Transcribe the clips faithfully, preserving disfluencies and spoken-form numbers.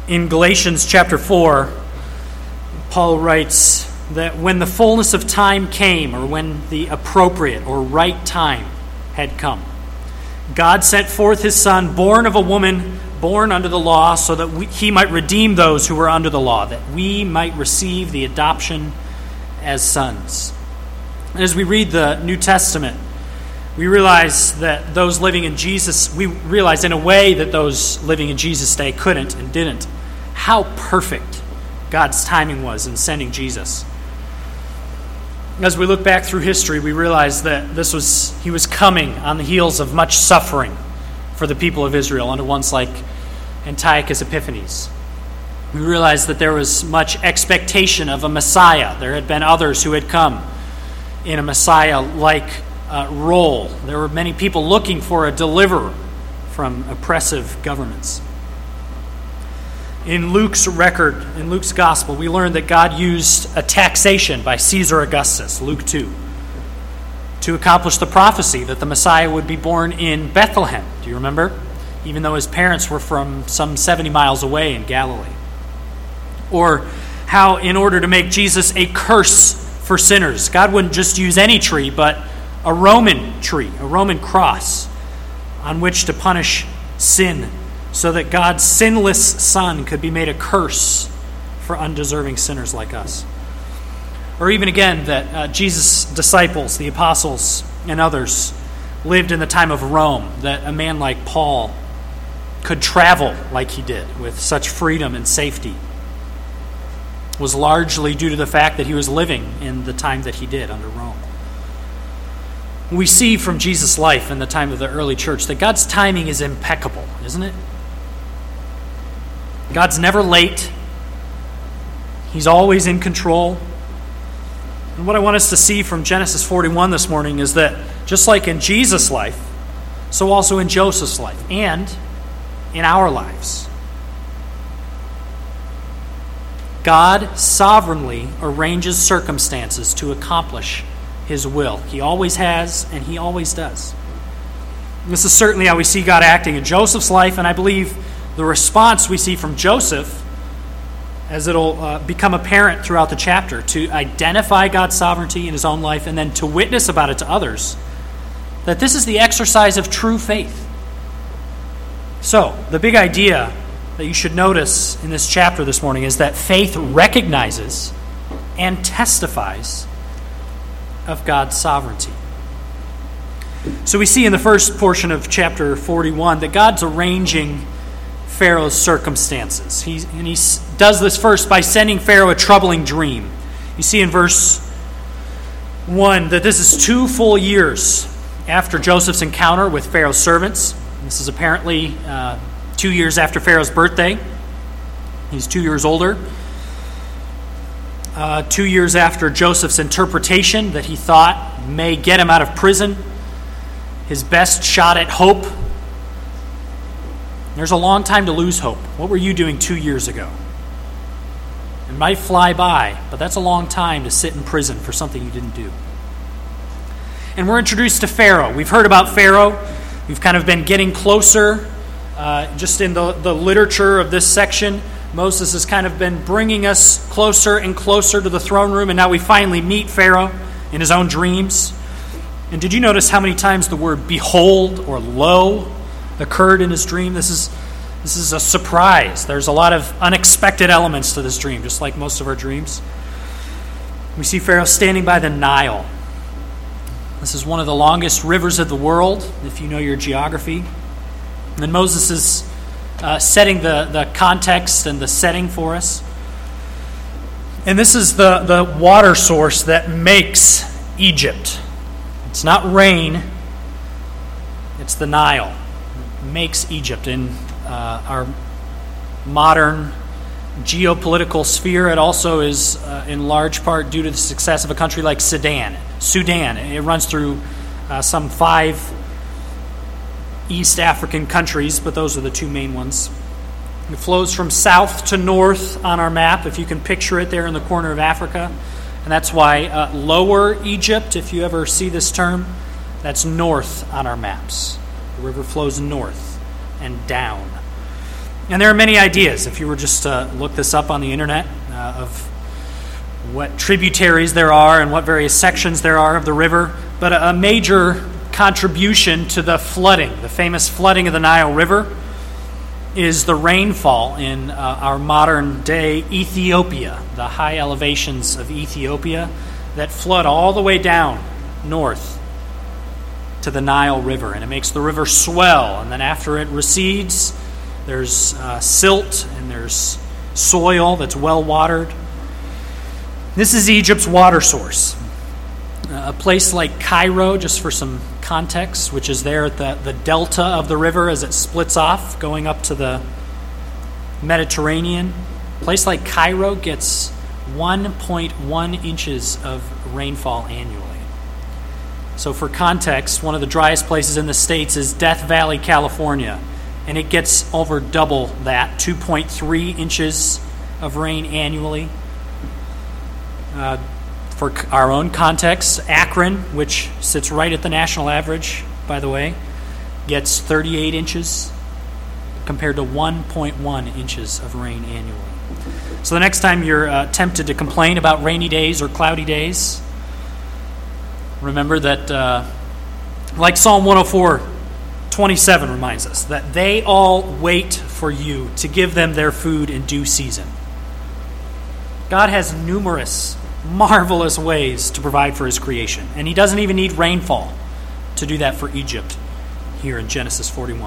In Galatians chapter four, Paul writes that when the fullness of time came, or when the appropriate or right time had come, God sent forth his Son, born of a woman, born under the law, so that we, he might redeem those who were under the law, that we might receive the adoption as sons. And as we read the New Testament, we realize that those living in Jesus, we realize in a way that those living in Jesus' day couldn't and didn't, how perfect God's timing was in sending Jesus. As we look back through history, we realize that this was he was coming on the heels of much suffering for the people of Israel under ones like Antiochus Epiphanes. We realize that there was much expectation of a Messiah. There had been others who had come in a Messiah-like uh, role. There were many people looking for a deliverer from oppressive governments. In Luke's record, in Luke's gospel, we learn that God used a taxation by Caesar Augustus, Luke two, to accomplish the prophecy that the Messiah would be born in Bethlehem. Do you remember? Even though his parents were from some seventy miles away in Galilee. Or how, in order to make Jesus a curse for sinners, God wouldn't just use any tree, but a Roman tree, a Roman cross, on which to punish sin, so that God's sinless Son could be made a curse for undeserving sinners like us. Or even again, that uh, Jesus' disciples, the apostles and others, lived in the time of Rome, that a man like Paul could travel like he did with such freedom and safety was largely due to the fact that he was living in the time that he did under Rome. We see from Jesus' life in the time of the early church that God's timing is impeccable, isn't it? God's never late. He's always in control. And what I want us to see from Genesis forty-one this morning is that just like in Jesus' life, so also in Joseph's life and in our lives, God sovereignly arranges circumstances to accomplish his will. He always has, and he always does. And this is certainly how we see God acting in Joseph's life, and I believe the response we see from Joseph, as it'll uh, become apparent throughout the chapter, to identify God's sovereignty in his own life and then to witness about it to others, that this is the exercise of true faith. So, the big idea that you should notice in this chapter this morning is that faith recognizes and testifies of God's sovereignty. So we see in the first portion of chapter forty-one that God's arranging Pharaoh's circumstances. He, and he does this first by sending Pharaoh a troubling dream. You see in verse one that this is two full years after Joseph's encounter with Pharaoh's servants. This is apparently uh, two years after Pharaoh's birthday. He's two years older. Uh, two years after Joseph's interpretation that he thought may get him out of prison. His best shot at hope. There's a long time to lose hope. What were you doing two years ago? It might fly by, but that's a long time to sit in prison for something you didn't do. And we're introduced to Pharaoh. We've heard about Pharaoh. We've kind of been getting closer. Uh, just in the, the literature of this section, Moses has kind of been bringing us closer and closer to the throne room, and now we finally meet Pharaoh in his own dreams. And did you notice how many times the word behold or lo occurred in his dream? This is this is a surprise. There's a lot of unexpected elements to this dream, just like most of our dreams. We see Pharaoh standing by the Nile. This is one of the longest rivers of the world, if you know your geography. And Moses is uh, setting the, the context and the setting for us. And this is the, the water source that makes Egypt. It's not rain, it's the Nile. It makes Egypt. In uh, our modern geopolitical sphere, it also is uh, in large part due to the success of a country like Sudan. Sudan, it runs through uh, some five East African countries, but those are the two main ones. It flows from south to north on our map, if you can picture it there in the corner of Africa. And that's why uh, Lower Egypt, if you ever see this term, that's north on our maps. The river flows north and down. And there are many ideas, if you were just to look this up on the internet, uh, of what tributaries there are and what various sections there are of the river. But a, a major contribution to the flooding, the famous flooding of the Nile River, is the rainfall in uh, our modern day Ethiopia, the high elevations of Ethiopia that flood all the way down north to the Nile River. And it makes the river swell, and then after it recedes, there's uh, silt and there's soil that's well watered. This is Egypt's water source. Uh, a place like Cairo, just for some context, which is there at the, the delta of the river as it splits off, going up to the Mediterranean. A place like Cairo gets one point one inches of rainfall annually. So for context, one of the driest places in the States is Death Valley, California, and it gets over double that, two point three inches of rain annually. Uh, for our own context, Akron, which sits right at the national average, by the way, gets thirty-eight inches compared to one point one inches of rain annually. So the next time you're uh, tempted to complain about rainy days or cloudy days, remember that, uh, like Psalm one oh four twenty-seven reminds us, that they all wait for you to give them their food in due season. God has numerous, marvelous ways to provide for his creation, and he doesn't even need rainfall to do that for Egypt here in Genesis forty-one.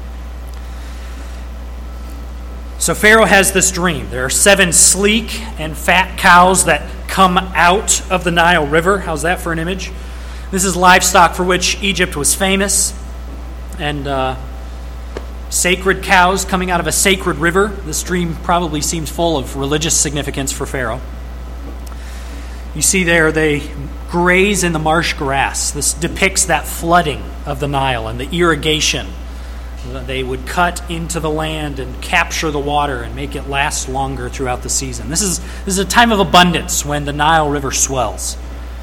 So Pharaoh has this dream. There are seven sleek and fat cows that come out of the Nile River. How's that for an image? This is livestock for which Egypt was famous, and uh, sacred cows coming out of a sacred river. This dream probably seems full of religious significance for Pharaoh. You see there, they graze in the marsh grass. This depicts that flooding of the Nile and the irrigation. They would cut into the land and capture the water and make it last longer throughout the season. This is, this is a time of abundance when the Nile River swells.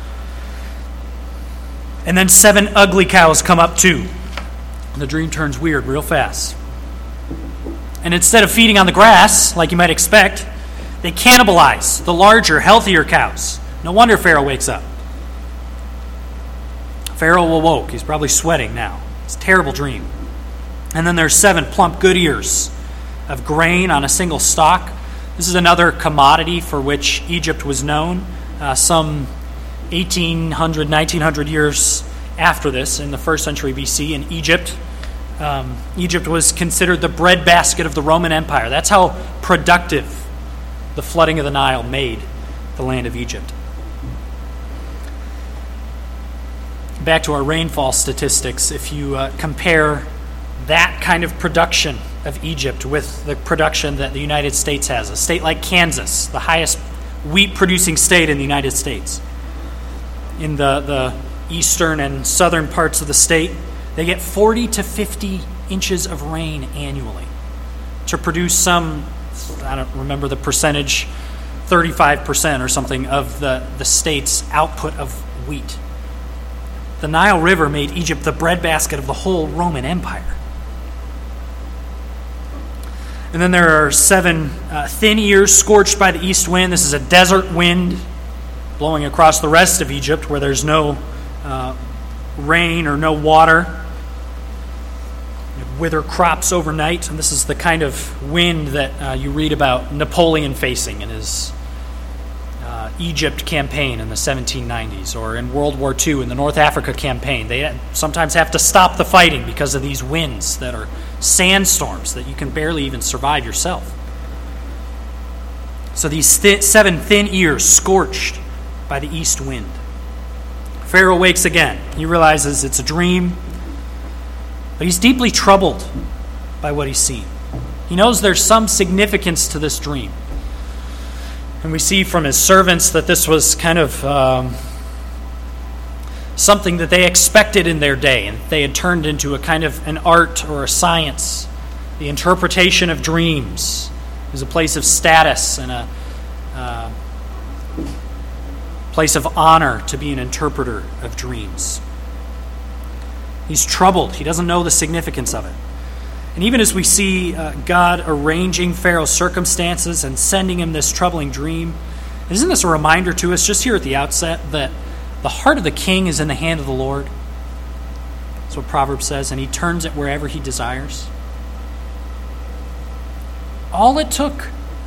And then seven ugly cows come up too. The dream turns weird real fast. And instead of feeding on the grass, like you might expect, they cannibalize the larger, healthier cows. No wonder Pharaoh wakes up. Pharaoh awoke. He's probably sweating now. It's a terrible dream. And then there's seven plump good ears of grain on a single stalk. This is another commodity for which Egypt was known. Uh, some eighteen hundred, nineteen hundred years after this, in the first century B C, in Egypt, um, Egypt was considered the breadbasket of the Roman Empire. That's how productive the flooding of the Nile made the land of Egypt. Back to our rainfall statistics, if you uh, compare that kind of production of Egypt with the production that the United States has, a state like Kansas, the highest wheat-producing state in the United States, in the, the eastern and southern parts of the state, they get forty to fifty inches of rain annually to produce some, I don't remember the percentage, thirty-five percent or something of the, the state's output of wheat. The Nile River made Egypt the breadbasket of the whole Roman Empire. And then there are seven uh, thin ears scorched by the east wind. This is a desert wind blowing across the rest of Egypt where there's no uh, rain or no water. It wither crops overnight. And this is the kind of wind that uh, you read about Napoleon facing in his uh, Egypt campaign in the seventeen nineties, or in World War Two in the North Africa campaign. They sometimes have to stop the fighting because of these winds that are sandstorms that you can barely even survive yourself. So these th- seven thin ears scorched by the east wind. Pharaoh wakes again. He realizes it's a dream, but he's deeply troubled by what he's seen. He knows there's some significance to this dream. And we see from his servants that this was kind of um, something that they expected in their day, and they had turned into a kind of an art or a science. The interpretation of dreams is a place of status and a uh, place of honor to be an interpreter of dreams. He's troubled. He doesn't know the significance of it. And even as we see uh, God arranging Pharaoh's circumstances and sending him this troubling dream, isn't this a reminder to us just here at the outset that the heart of the king is in the hand of the Lord? That's what Proverbs says, and he turns it wherever he desires. All it took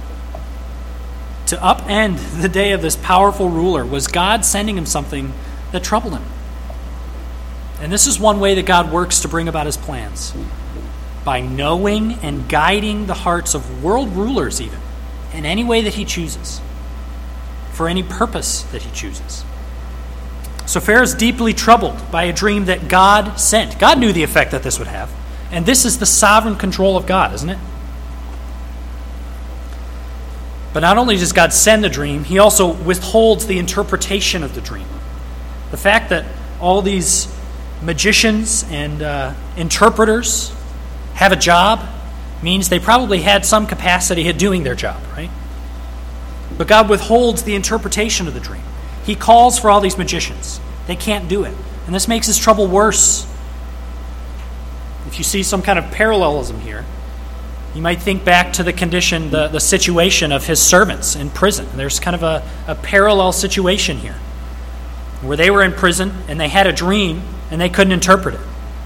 to upend the day of this powerful ruler was God sending him something that troubled him. And this is one way that God works to bring about his plans. By knowing and guiding the hearts of world rulers even, in any way that he chooses, for any purpose that he chooses. So Pharaoh's deeply troubled by a dream that God sent. God knew the effect that this would have. And this is the sovereign control of God, isn't it? But not only does God send the dream, he also withholds the interpretation of the dream. The fact that all these magicians and uh, interpreters have a job means they probably had some capacity at doing their job, right? But God withholds the interpretation of the dream. He calls for all these magicians. They can't do it. And this makes his trouble worse. If you see some kind of parallelism here, you might think back to the condition, the, the situation of his servants in prison. There's kind of a, a parallel situation here, where they were in prison and they had a dream and they couldn't interpret it.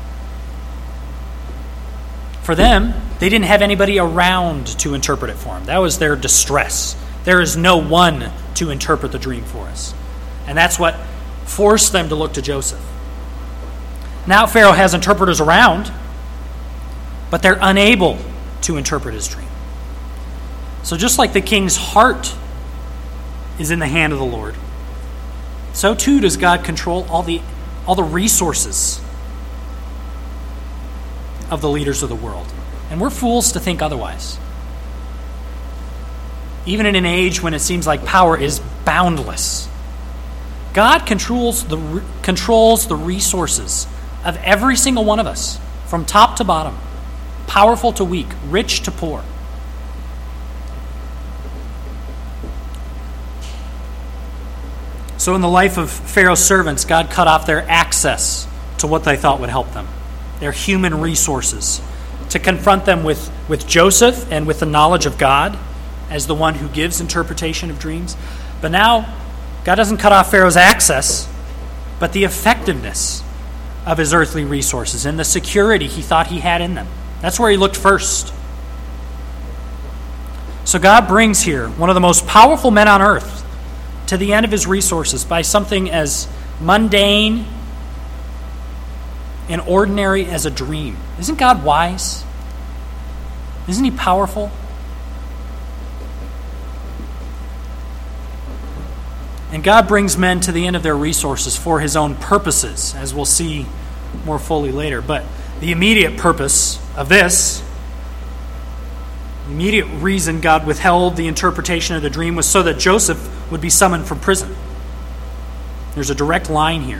For them, they didn't have anybody around to interpret it for them. That was their distress. There is no one to interpret the dream for us. And that's what forced them to look to Joseph. Now Pharaoh has interpreters around, but they're unable to interpret his dream. So just like the king's heart is in the hand of the Lord, so too does God control all the all the resources of the leaders of the world. And we're fools to think otherwise. Even in an age when it seems like power is boundless, God controls the controls the resources of every single one of us, from top to bottom, powerful to weak, rich to poor. So in the life of Pharaoh's servants, God cut off their access to what they thought would help them, their human resources, to confront them with, with Joseph and with the knowledge of God as the one who gives interpretation of dreams. But now, God doesn't cut off Pharaoh's access, but the effectiveness of his earthly resources and the security he thought he had in them. That's where he looked first. So God brings here one of the most powerful men on earth to the end of his resources by something as mundane and ordinary as a dream. Isn't God wise? Isn't he powerful? And God brings men to the end of their resources for his own purposes, as we'll see more fully later. But the immediate purpose of this, the immediate reason God withheld the interpretation of the dream was so that Joseph would be summoned from prison. There's a direct line here.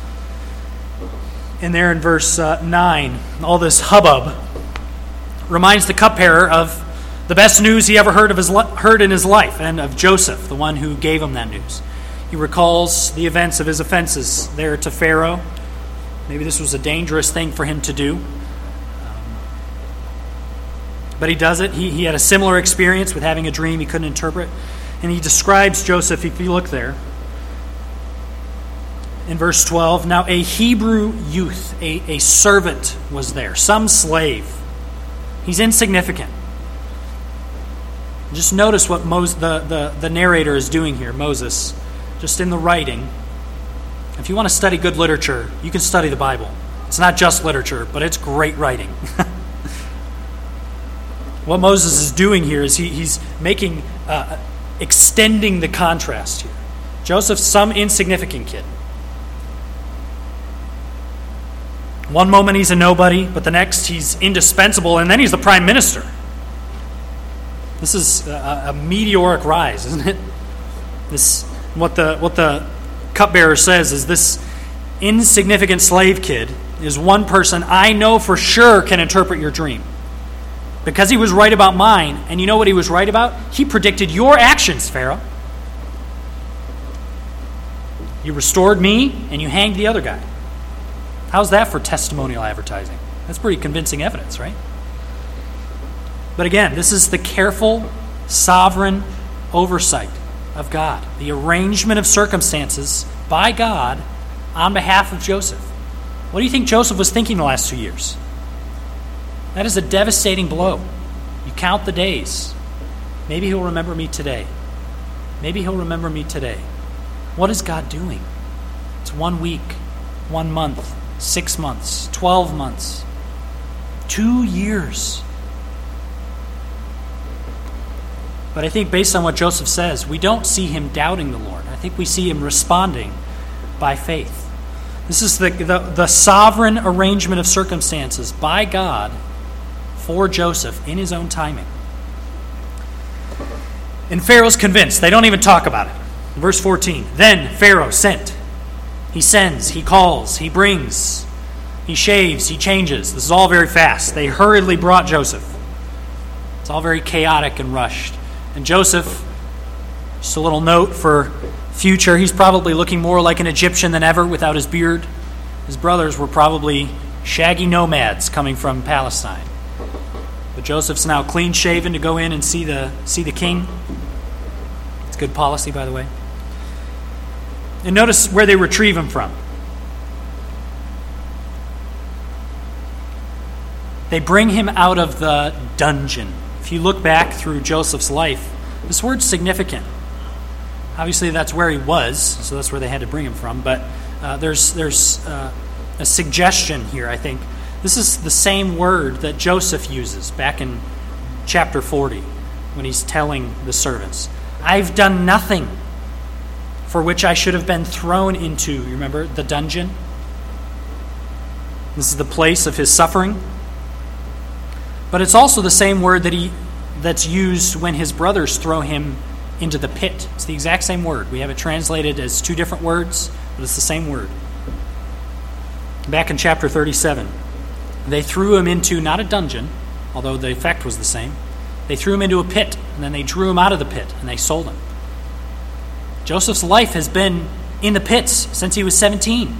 And there in verse uh, nine, all this hubbub reminds the cupbearer of the best news he ever heard of his li- heard in his life, and of Joseph, the one who gave him that news. He recalls the events of his offenses there to Pharaoh. Maybe this was a dangerous thing for him to do. Um, but he does it. He, he had a similar experience with having a dream he couldn't interpret. And he describes Joseph, if you look there, in verse twelve. Now a Hebrew youth, a, a servant was there, some slave. He's insignificant. Just notice what Moses, the, the, the narrator is doing here, Moses, just in the writing. If you want to study good literature, you can study the Bible. It's not just literature, but it's great writing. What Moses is doing here is he, he's making, uh, extending the contrast here. Joseph's some insignificant kid. One moment he's a nobody, but the next he's indispensable, and then he's the prime minister. This is a, a meteoric rise, isn't it? This what the what the cupbearer says is this insignificant slave kid is one person I know for sure can interpret your dream. Because he was right about mine, and you know what he was right about? He predicted your actions, Pharaoh. You restored me, and you hanged the other guy. How's that for testimonial advertising? That's pretty convincing evidence, right? But again, this is the careful, sovereign oversight of God, the arrangement of circumstances by God on behalf of Joseph. What do you think Joseph was thinking the last two years? That is a devastating blow. You count the days. Maybe he'll remember me today. Maybe he'll remember me today. What is God doing? It's one week, one month, six months, twelve months, two years. But I think based on what Joseph says, we don't see him doubting the Lord. I think we see him responding by faith. This is the, the, the sovereign arrangement of circumstances by God for Joseph in his own timing. And Pharaoh's convinced. They don't even talk about it. Verse fourteen, then Pharaoh sent. He sends, he calls, he brings, he shaves, he changes. This is all very fast. They hurriedly brought Joseph. It's all very chaotic and rushed. And Joseph, just a little note for future, he's probably looking more like an Egyptian than ever without his beard. His brothers were probably shaggy nomads coming from Palestine. But Joseph's now clean shaven to go in and see the see the king. It's good policy, by the way. And notice where they retrieve him from. They bring him out of the dungeon. If you look back through Joseph's life, this word's significant. Obviously, that's where he was, so that's where they had to bring him from. But uh, there's there's uh, a suggestion here, I think. This is the same word that Joseph uses back in chapter forty when he's telling the servants, I've done nothing for which I should have been thrown into, you remember, the dungeon? This is the place of his suffering. But it's also the same word that he that's used when his brothers throw him into the pit. It's the exact same word. We have it translated as two different words, but it's the same word. Back in chapter thirty-seven, they threw him into, not a dungeon, although the effect was the same. They threw him into a pit, and then they drew him out of the pit, and they sold him. Joseph's life has been in the pits since he was seventeen.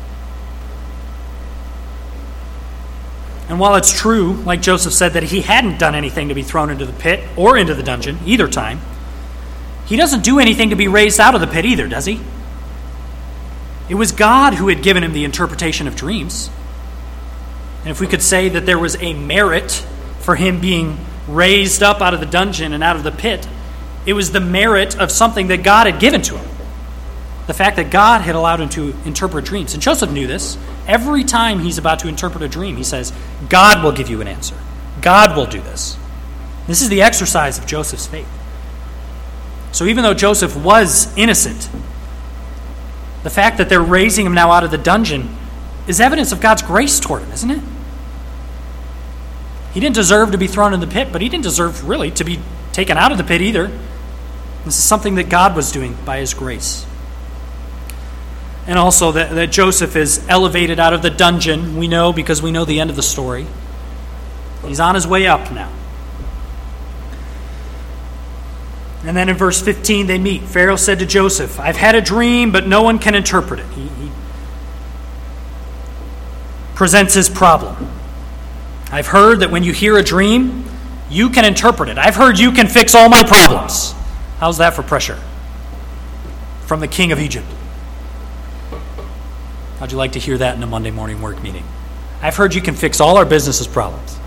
And while it's true, like Joseph said, that he hadn't done anything to be thrown into the pit or into the dungeon either time, he doesn't do anything to be raised out of the pit either, does he? It was God who had given him the interpretation of dreams. And if we could say that there was a merit for him being raised up out of the dungeon and out of the pit, it was the merit of something that God had given to him. The fact that God had allowed him to interpret dreams. And Joseph knew this. Every time he's about to interpret a dream, he says, God will give you an answer. God will do this. This is the exercise of Joseph's faith. So even though Joseph was innocent, the fact that they're raising him now out of the dungeon is evidence of God's grace toward him, isn't it? He didn't deserve to be thrown in the pit, but he didn't deserve really to be taken out of the pit either. This is something that God was doing by his grace. And also that, that Joseph is elevated out of the dungeon, we know because we know the end of the story. He's on his way up now. And then in verse fifteen they meet. Pharaoh said to Joseph, I've had a dream, but no one can interpret it. He, he presents his problem. I've heard that when you hear a dream, you can interpret it. I've heard you can fix all my problems. How's that for pressure? From the king of Egypt. How'd you like to hear that in a Monday morning work meeting? I've heard you can fix all our business's problems.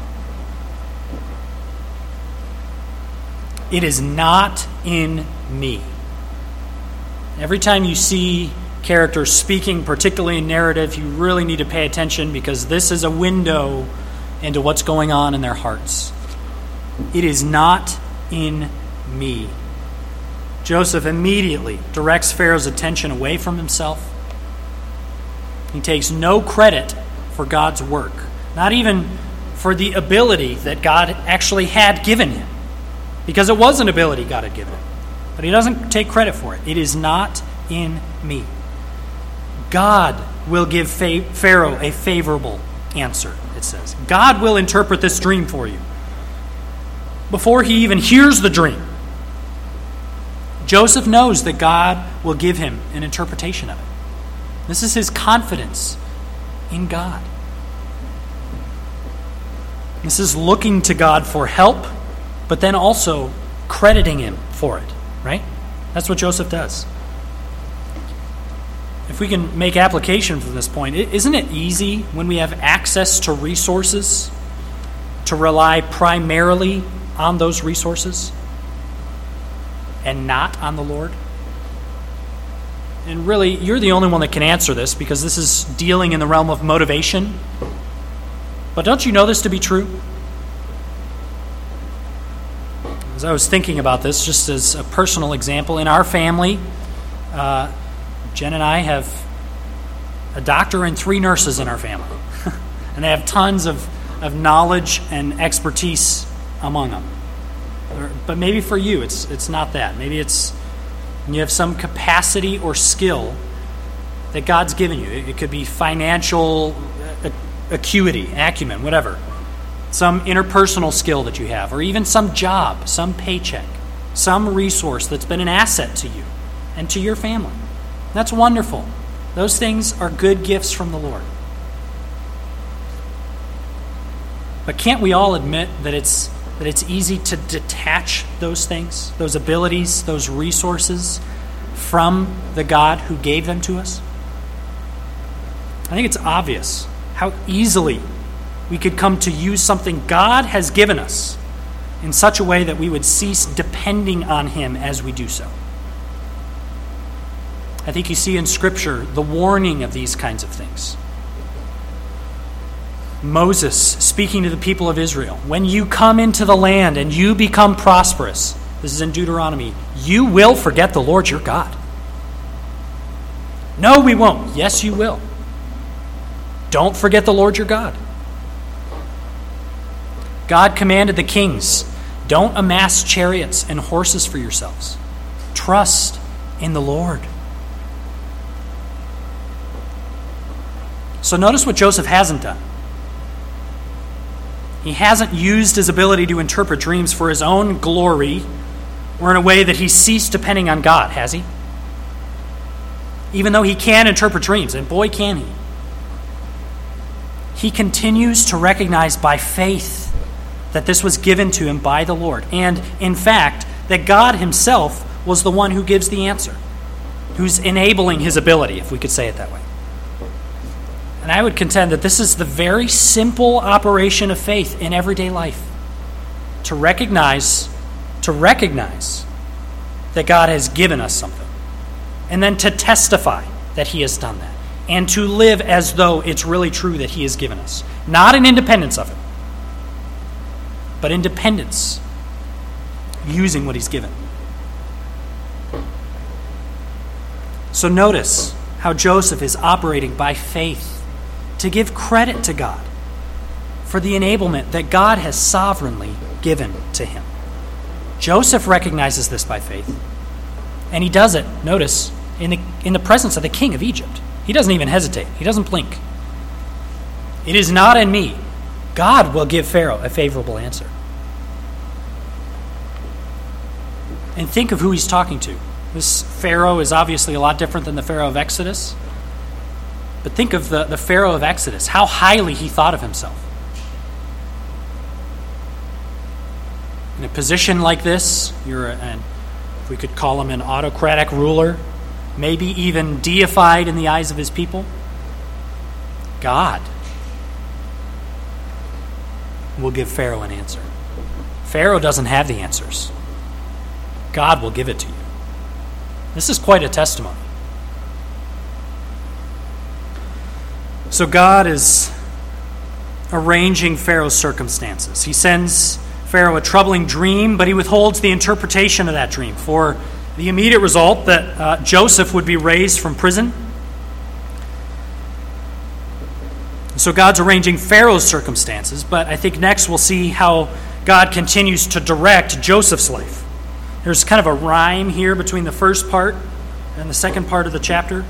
It is not in me. Every time you see characters speaking, particularly in narrative, you really need to pay attention because this is a window into what's going on in their hearts. It is not in me. Joseph immediately directs Pharaoh's attention away from himself. He takes no credit for God's work, not even for the ability that God actually had given him, because it was an ability God had given him. But he doesn't take credit for it. It is not in me. God will give Pharaoh a favorable answer, it says. God will interpret this dream for you. Before he even hears the dream, Joseph knows that God will give him an interpretation of it. This is his confidence in God. This is looking to God for help but then also crediting him for it, right? That's what Joseph does. If we can make application from this point, isn't it easy when we have access to resources to rely primarily on those resources and not on the Lord? And really, you're the only one that can answer this because this is dealing in the realm of motivation. But don't you know this to be true? As I was thinking about this, just as a personal example, in our family, uh, Jen and I have a doctor and three nurses in our family. And they have tons of, of knowledge and expertise among them. Or, but maybe for you, it's it's not that. Maybe it's you have some capacity or skill that God's given you. It, it could be financial acuity, acumen, whatever. Some interpersonal skill that you have, or even some job, some paycheck, some resource that's been an asset to you and to your family. That's wonderful. Those things are good gifts from the Lord. But can't we all admit that it's that it's easy to detach those things, those abilities, those resources from the God who gave them to us? I think it's obvious how easily we could come to use something God has given us in such a way that we would cease depending on Him as we do so. I think you see in Scripture the warning of these kinds of things. Moses speaking to the people of Israel, when you come into the land and you become prosperous, this is in Deuteronomy, you will forget the Lord your God. No, we won't. Yes, you will. Don't forget the Lord your God. God commanded the kings, don't amass chariots and horses for yourselves. Trust in the Lord. So notice what Joseph hasn't done. He hasn't used his ability to interpret dreams for his own glory or in a way that he ceased depending on God, has he? Even though he can interpret dreams, and boy can he. He continues to recognize by faith that this was given to him by the Lord. And, in fact, that God himself was the one who gives the answer, who's enabling his ability, if we could say it that way. And I would contend that this is the very simple operation of faith in everyday life. To recognize, to recognize that God has given us something. And then to testify that he has done that. And to live as though it's really true that he has given us. Not in independence of it, but independence, using what he's given. So notice how Joseph is operating by faith to give credit to God for the enablement that God has sovereignly given to him. Joseph recognizes this by faith, and he does it, notice, in the, in the presence of the king of Egypt. He doesn't even hesitate. He doesn't blink. It is not in me. God will give Pharaoh a favorable answer. And think of who he's talking to. This Pharaoh is obviously a lot different than the Pharaoh of Exodus. But think of the, the Pharaoh of Exodus, how highly he thought of himself. In a position like this, you're an, if we could call him an autocratic ruler, maybe even deified in the eyes of his people. God will give Pharaoh an answer. Pharaoh doesn't have the answers. God will give it to you. This is quite a testimony. So God is arranging Pharaoh's circumstances. He sends Pharaoh a troubling dream, but he withholds the interpretation of that dream for the immediate result that uh, Joseph would be raised from prison. So God's arranging Pharaoh's circumstances, but I think next we'll see how God continues to direct Joseph's life. There's kind of a rhyme here between the first part and the second part of the chapter.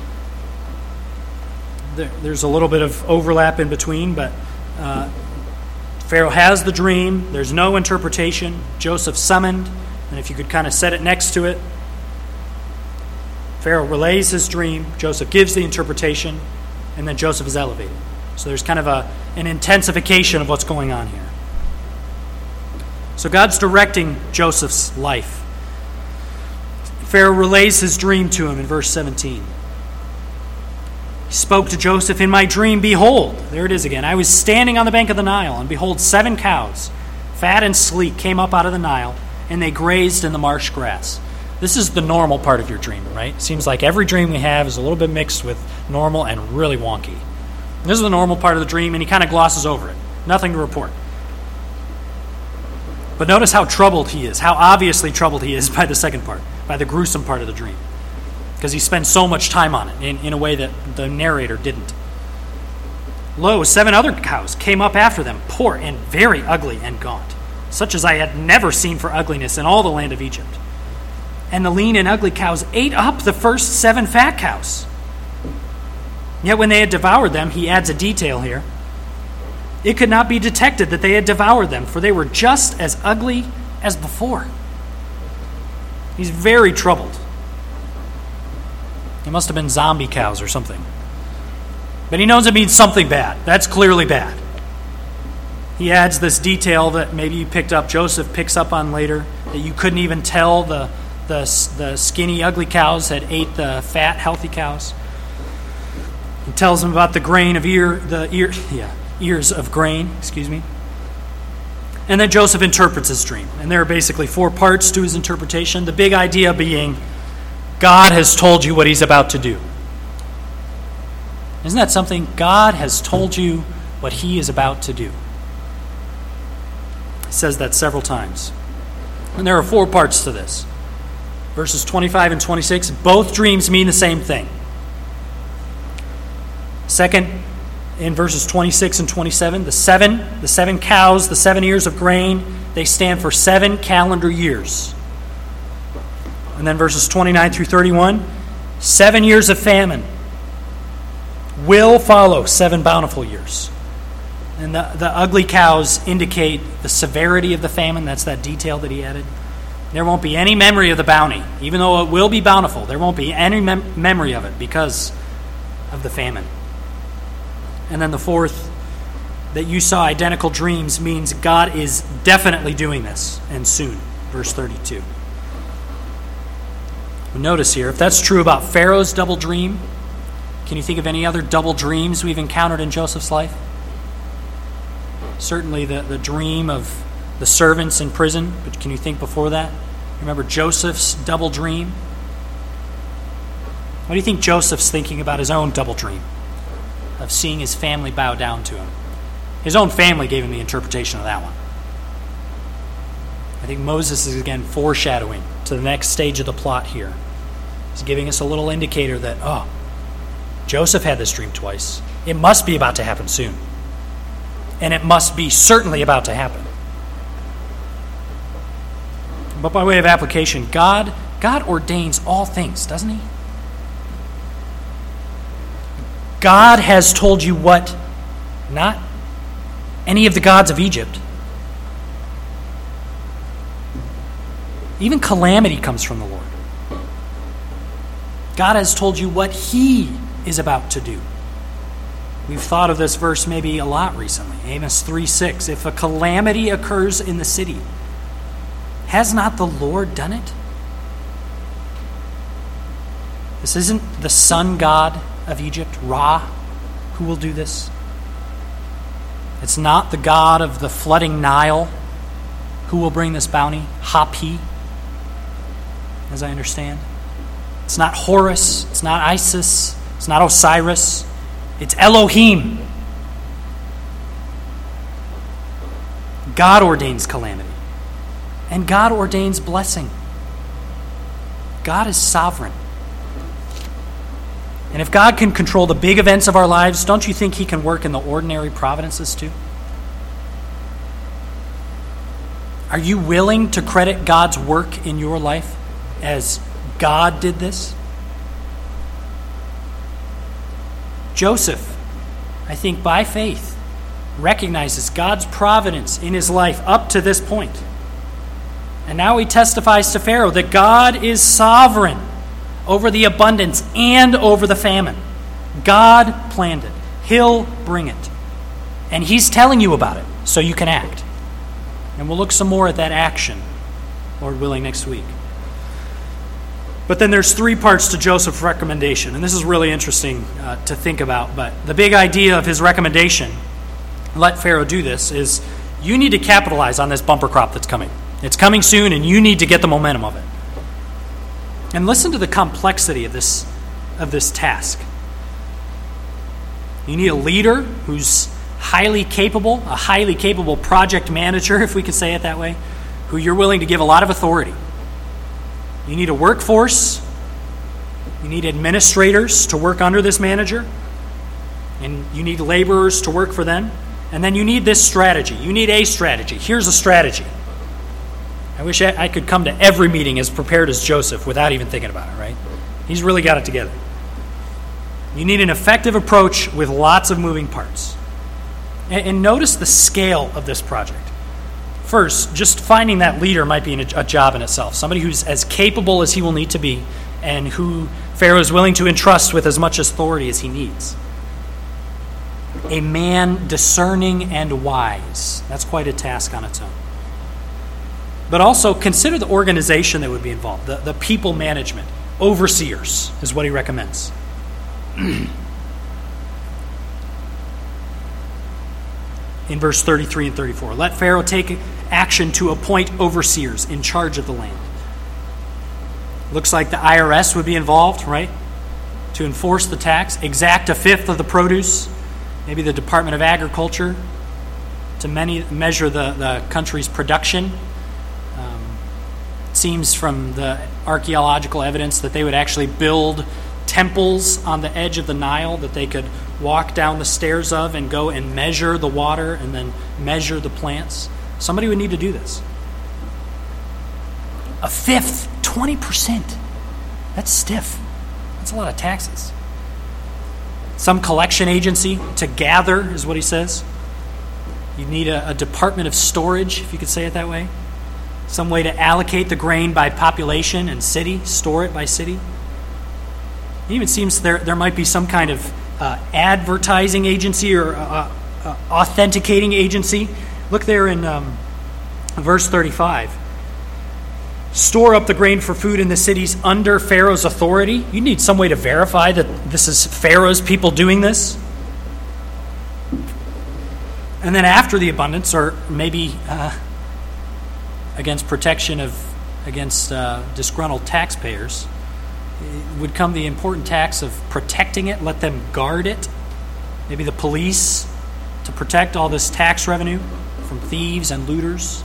There's a little bit of overlap in between, but uh, Pharaoh has the dream. There's no interpretation. Joseph summoned, and if you could kind of set it next to it, Pharaoh relays his dream. Joseph gives the interpretation, and then Joseph is elevated. So there's kind of a, an intensification of what's going on here. So God's directing Joseph's life. Pharaoh relays his dream to him in verse seventeen. He spoke to Joseph, "In my dream, behold," there it is again, "I was standing on the bank of the Nile, and behold, seven cows, fat and sleek, came up out of the Nile, and they grazed in the marsh grass." This is the normal part of your dream, right? Seems like every dream we have is a little bit mixed with normal and really wonky. This is the normal part of the dream, and he kind of glosses over it. Nothing to report. But notice how troubled he is, how obviously troubled he is by the second part, by the gruesome part of the dream, because he spends so much time on it in, in a way that the narrator didn't. Lo, seven other cows came up after them, poor and very ugly and gaunt, such as I had never seen for ugliness in all the land of Egypt. And the lean and ugly cows ate up the first seven fat cows. Yet when they had devoured them, he adds a detail here, it could not be detected that they had devoured them, for they were just as ugly as before. He's very troubled. It must have been zombie cows or something. But he knows it means something bad. That's clearly bad. He adds this detail that maybe you picked up, Joseph picks up on later, that you couldn't even tell the, the, the skinny, ugly cows had ate the fat, healthy cows. He tells him about the grain of ear, the ear, yeah, ears of grain, excuse me. And then Joseph interprets his dream. And there are basically four parts to his interpretation. The big idea being, God has told you what he's about to do. Isn't that something? God has told you what he is about to do. He says that several times. And there are four parts to this. Verses twenty-five and twenty-six, both dreams mean the same thing. Second, in verses twenty-six and twenty-seven, the seven, the seven cows, the seven ears of grain, they stand for seven calendar years. And then verses twenty-nine through thirty-one, seven years of famine will follow seven bountiful years. And the, the ugly cows indicate the severity of the famine. That's that detail that he added. There won't be any memory of the bounty. Even though it will be bountiful, there won't be any mem- memory of it because of the famine. And then the fourth, that you saw identical dreams, means God is definitely doing this, and soon. Verse thirty-two. Notice here, if that's true about Pharaoh's double dream, can you think of any other double dreams we've encountered in Joseph's life? Certainly the, the dream of the servants in prison, but can you think before that? Remember Joseph's double dream? What do you think Joseph's thinking about his own double dream of seeing his family bow down to him? His own family gave him the interpretation of that one. I think Moses is again foreshadowing to the next stage of the plot here. He's giving us a little indicator that, oh, Joseph had this dream twice. It must be about to happen soon. And it must be certainly about to happen. But by way of application, God, God ordains all things, doesn't he? God has told you what, not any of the gods of Egypt. Even calamity comes from the Lord. God has told you what he is about to do. We've thought of this verse maybe a lot recently. Amos three six. If a calamity occurs in the city, has not the Lord done it? This isn't the sun god of Egypt, Ra, who will do this. It's not the god of the flooding Nile who will bring this bounty, Hapi, as I understand. It's not Horus, it's not Isis, it's not Osiris, it's Elohim. God ordains calamity, and God ordains blessing. God is sovereign. And if God can control the big events of our lives, don't you think he can work in the ordinary providences too? Are you willing to credit God's work in your life as God did this? Joseph, I think by faith, recognizes God's providence in his life up to this point. And now he testifies to Pharaoh that God is sovereign over the abundance and over the famine. God planned it. He'll bring it. And he's telling you about it so you can act. And we'll look some more at that action, Lord willing, next week. But then there's three parts to Joseph's recommendation, and this is really interesting uh, to think about. But the big idea of his recommendation, let Pharaoh do this, is you need to capitalize on this bumper crop that's coming. It's coming soon, and you need to get the momentum of it. And listen to the complexity of this, of this task. You need a leader who's highly capable, a highly capable project manager, if we could say it that way, who you're willing to give a lot of authority. You need a workforce. You need administrators to work under this manager. And you need laborers to work for them. And then you need this strategy. You need a strategy. Here's a strategy. I wish I, I could come to every meeting as prepared as Joseph without even thinking about it, right? He's really got it together. You need an effective approach with lots of moving parts. And, and notice the scale of this project. First, just finding that leader might be a, a job in itself. Somebody who's as capable as he will need to be and who Pharaoh is willing to entrust with as much authority as he needs. A man discerning and wise. That's quite a task on its own. But also consider the organization that would be involved, the, the people management. Overseers is what he recommends. In verse thirty-three and thirty-four, let Pharaoh take action to appoint overseers in charge of the land. Looks like the I R S would be involved, right? To enforce the tax, exact a fifth of the produce. Maybe the Department of Agriculture to many, measure the, the country's production. Um, it seems from the archaeological evidence that they would actually build temples on the edge of the Nile that they could walk down the stairs of and go and measure the water and then measure the plants. Somebody would need to do this. A fifth, twenty percent. That's stiff. That's a lot of taxes. Some collection agency to gather is what he says. You need a, a department of storage, if you could say it that way. Some way to allocate the grain by population and city, store it by city. It even seems there there might be some kind of uh, advertising agency or uh, uh, authenticating agency. Look there in um, verse thirty-five. Store up the grain for food in the cities under Pharaoh's authority. You need some way to verify that this is Pharaoh's people doing this. And then after the abundance, or maybe uh, against protection of against uh, disgruntled taxpayers, would come the important task of protecting it, let them guard it. Maybe the police to protect all this tax revenue from thieves and looters.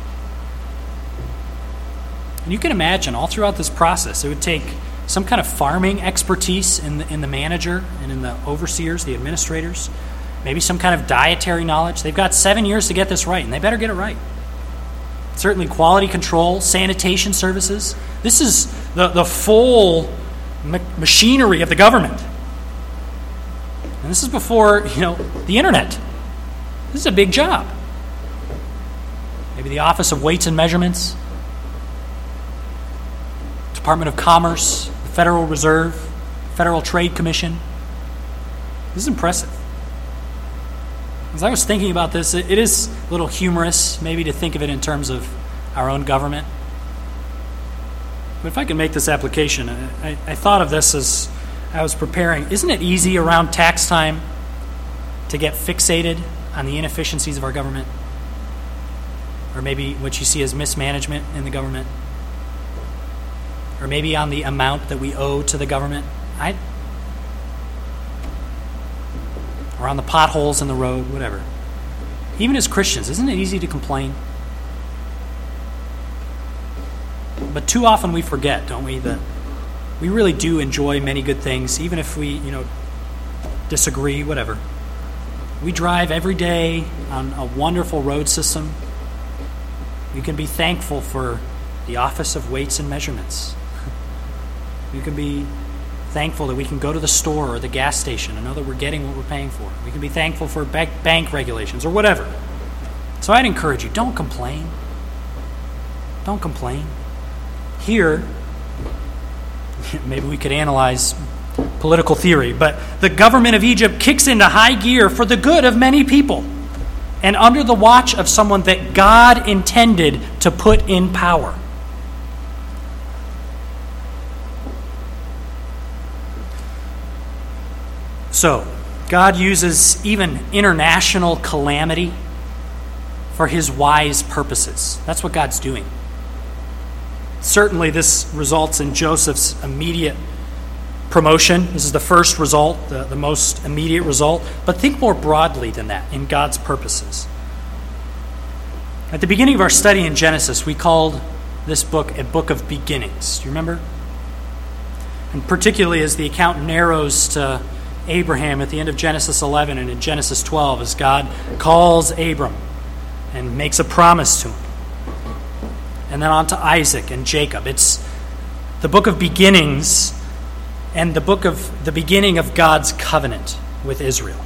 And you can imagine all throughout this process, it would take some kind of farming expertise in the, in the manager and in the overseers, the administrators. Maybe some kind of dietary knowledge. They've got seven years to get this right, and they better get it right. Certainly quality control, sanitation services. This is the, the full ma- machinery of the government. And this is before, you know, the internet. This is a big job. Maybe the Office of Weights and Measurements, Department of Commerce, the Federal Reserve, Federal Trade Commission. This is impressive. As I was thinking about this, it, it is a little humorous maybe to think of it in terms of our own government. But if I can make this application, I, I thought of this as I was preparing. Isn't it easy around tax time to get fixated on the inefficiencies of our government? Or maybe what you see as mismanagement in the government? Or maybe on the amount that we owe to the government? I, or on the potholes in the road, whatever. Even as Christians, isn't it easy to complain? But too often we forget, don't we, that we really do enjoy many good things, even if we, you know, disagree, whatever. We drive every day on a wonderful road system. We can be thankful for the Office of Weights and Measurements. We can be thankful that we can go to the store or the gas station and know that we're getting what we're paying for. We can be thankful for bank, bank regulations or whatever. So I'd encourage you, don't complain. Don't complain. Here, maybe we could analyze political theory, but the government of Egypt kicks into high gear for the good of many people. and under the watch of someone that God intended to put in power. So, God uses even international calamity for his wise purposes. That's what God's doing. Certainly, this results in Joseph's immediate promotion. This is the first result, the, the most immediate result. But think more broadly than that in God's purposes. At the beginning of our study in Genesis, we called this book a book of beginnings. Do you remember? And particularly as the account narrows to Abraham at the end of Genesis eleven and in Genesis twelve, as God calls Abram and makes a promise to him. And then on to Isaac and Jacob. It's the book of beginnings and the book of the beginning of God's covenant with Israel.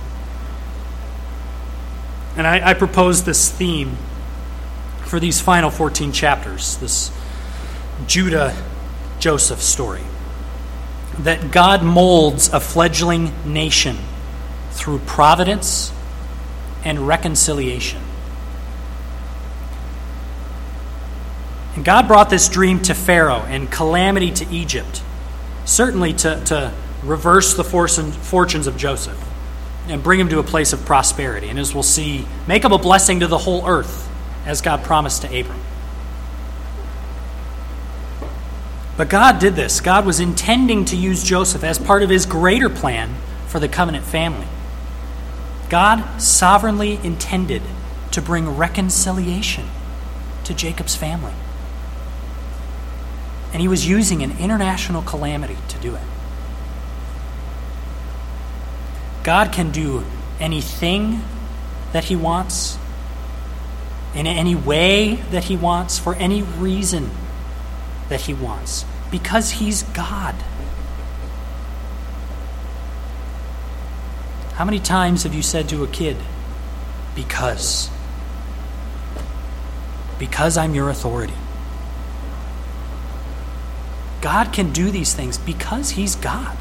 And I, I propose this theme for these final fourteen chapters, this Judah-Joseph story. That God molds a fledgling nation through providence and reconciliation. And God brought this dream to Pharaoh and calamity to Egypt, certainly to, to reverse the fortunes of Joseph and bring him to a place of prosperity. And as we'll see, make him a blessing to the whole earth, as God promised to Abram. But God did this. God was intending to use Joseph as part of his greater plan for the covenant family. God sovereignly intended to bring reconciliation to Jacob's family. And he was using an international calamity to do it. God can do anything that he wants, in any way that he wants, for any reason that he wants, because he's God. How many times have you said to a kid, because? Because I'm your authority. God can do these things because he's God.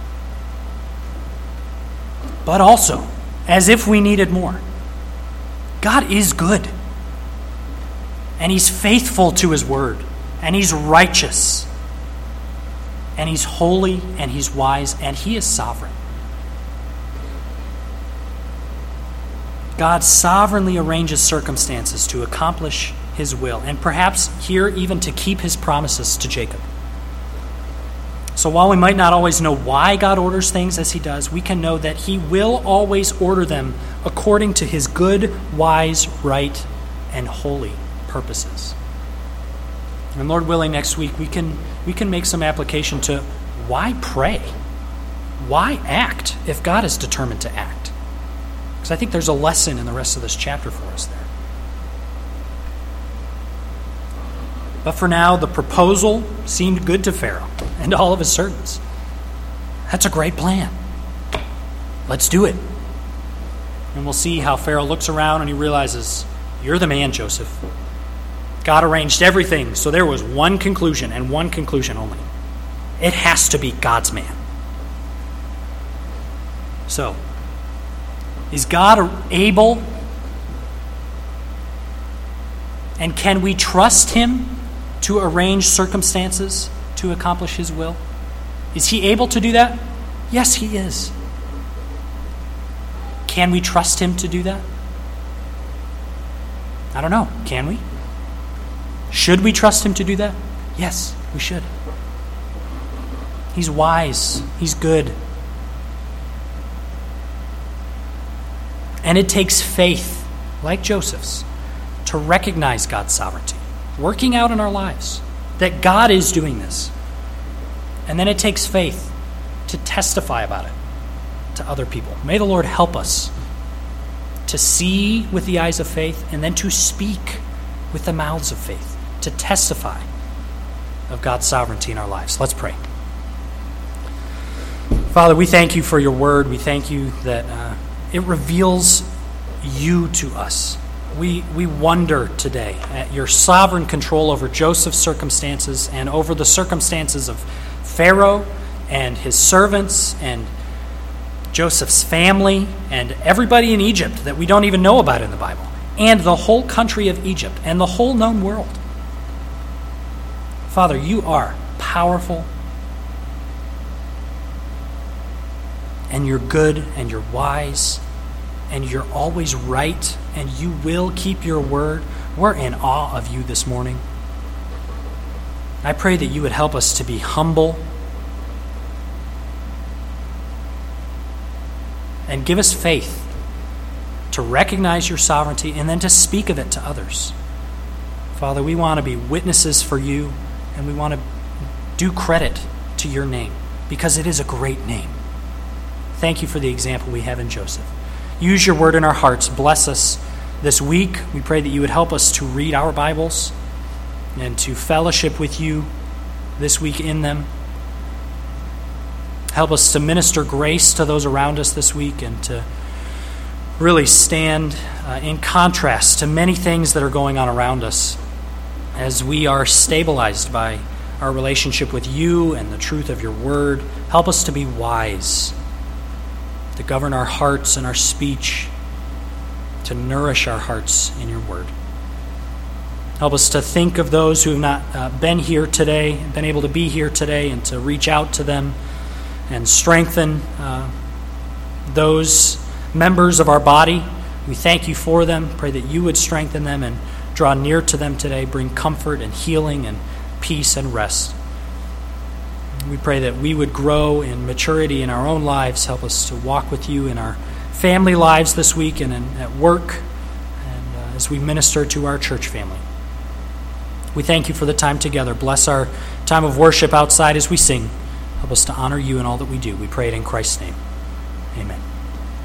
But also, as if we needed more, God is good. And he's faithful to his word. And he's righteous. And he's holy and he's wise and he is sovereign. God sovereignly arranges circumstances to accomplish his will, and perhaps here even to keep his promises to Jacob. So while we might not always know why God orders things as he does, we can know that he will always order them according to his good, wise, right, and holy purposes. And Lord willing, next week we can we can make some application to why pray? Why act if God is determined to act? Because I think there's a lesson in the rest of this chapter for us there. But for now, the proposal seemed good to Pharaoh and all of his servants. That's a great plan. Let's do it. And we'll see how Pharaoh looks around and he realizes, you're the man, Joseph. God arranged everything, so there was one conclusion and one conclusion only. It has to be God's man. So, is God able, and can we trust him to arrange circumstances to accomplish his will? Is he able to do that? Yes, he is. Can we trust him to do that? I don't know. Can we? Should we trust him to do that? Yes, we should. He's wise. He's good. And it takes faith, like Joseph's, to recognize God's sovereignty, working out in our lives, that God is doing this. And then it takes faith to testify about it to other people. May the Lord help us to see with the eyes of faith and then to speak with the mouths of faith, to testify of God's sovereignty in our lives. Let's pray. Father, we thank you for your word. We thank you that uh, it reveals you to us. We we wonder today at your sovereign control over Joseph's circumstances and over the circumstances of Pharaoh and his servants and Joseph's family and everybody in Egypt that we don't even know about in the Bible, and the whole country of Egypt and the whole known world. Father, you are powerful, and you're good, and you're wise, and you're always right, and you will keep your word. We're in awe of you this morning. I pray that you would help us to be humble and give us faith to recognize your sovereignty and then to speak of it to others. Father, we want to be witnesses for you, and we want to do credit to your name because it is a great name. Thank you for the example we have in Joseph. Use your word in our hearts. Bless us this week. We pray that you would help us to read our Bibles and to fellowship with you this week in them. Help us to minister grace to those around us this week and to really stand uh, in contrast to many things that are going on around us as we are stabilized by our relationship with you and the truth of your word. Help us to be wise, to govern our hearts and our speech, to nourish our hearts in your word. Help us to think of those who have not uh, been here today, been able to be here today, and to reach out to them and strengthen uh, those members of our body. We thank you for them. Pray that you would strengthen them and draw near to them today, bring comfort and healing and peace and rest. We pray that we would grow in maturity in our own lives. Help us to walk with you in our family lives this week and in, at work and uh, as we minister to our church family. We thank you for the time together. Bless our time of worship outside as we sing. Help us to honor you in all that we do. We pray it in Christ's name. Amen.